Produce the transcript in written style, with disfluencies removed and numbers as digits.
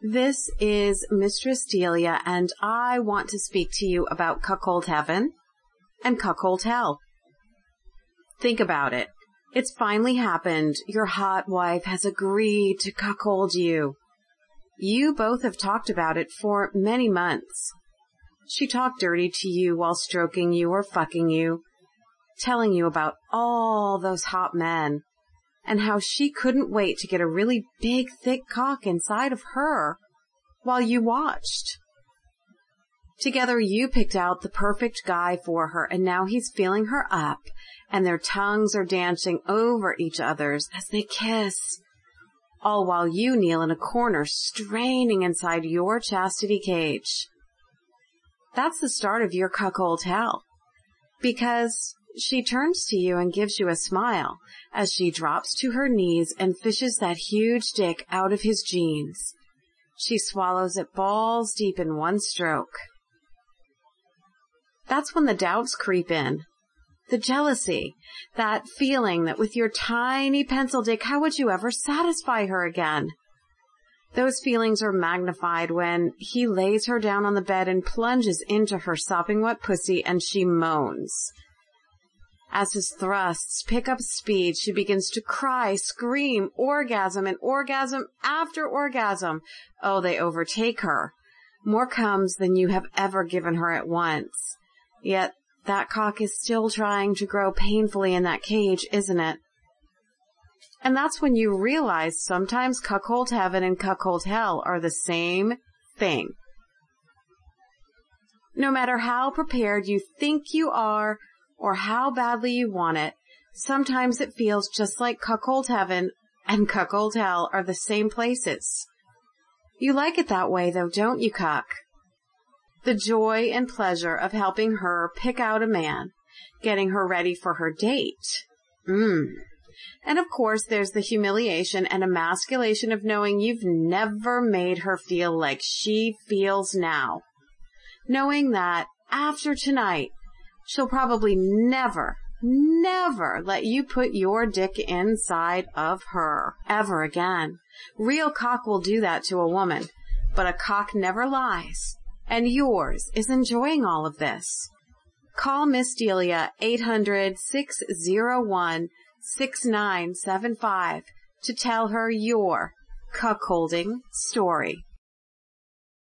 This is Mistress Delia, and I want to speak to you about cuckold heaven and cuckold hell. Think about it. It's finally happened. Your hot wife has agreed to cuckold you. You both have talked about it for many months. She talked dirty to you while stroking you or fucking you, telling you about all those hot men, and how she couldn't wait to get a really big, thick cock inside of her while you watched. Together you picked out the perfect guy for her, and now he's feeling her up, and their tongues are dancing over each other's as they kiss, all while you kneel in a corner straining inside your chastity cage. That's the start of your cuckold hell, because she turns to you and gives you a smile as she drops to her knees and fishes that huge dick out of his jeans. She swallows it balls deep in one stroke. That's when the doubts creep in. The jealousy, that feeling that with your tiny pencil dick, how would you ever satisfy her again? Those feelings are magnified when he lays her down on the bed and plunges into her sopping wet pussy, and she moans. As his thrusts pick up speed, she begins to cry, scream, orgasm, and orgasm after orgasm. Oh, they overtake her. More comes than you have ever given her at once. Yet that cock is still trying to grow painfully in that cage, isn't it? And that's when you realize sometimes cuckold heaven and cuckold hell are the same thing. No matter how prepared you think you are or how badly you want it, sometimes it feels just like cuckold heaven and cuckold hell are the same places. You like it that way, though, don't you, cuck? The joy and pleasure of helping her pick out a man, getting her ready for her date. And of course, there's the humiliation and emasculation of knowing you've never made her feel like she feels now. Knowing that after tonight, she'll probably never let you put your dick inside of her ever again. Real cock will do that to a woman, but a cock never lies. And yours is enjoying all of this. Call Miss Delia 800-601-6975 to tell her your cuckolding story.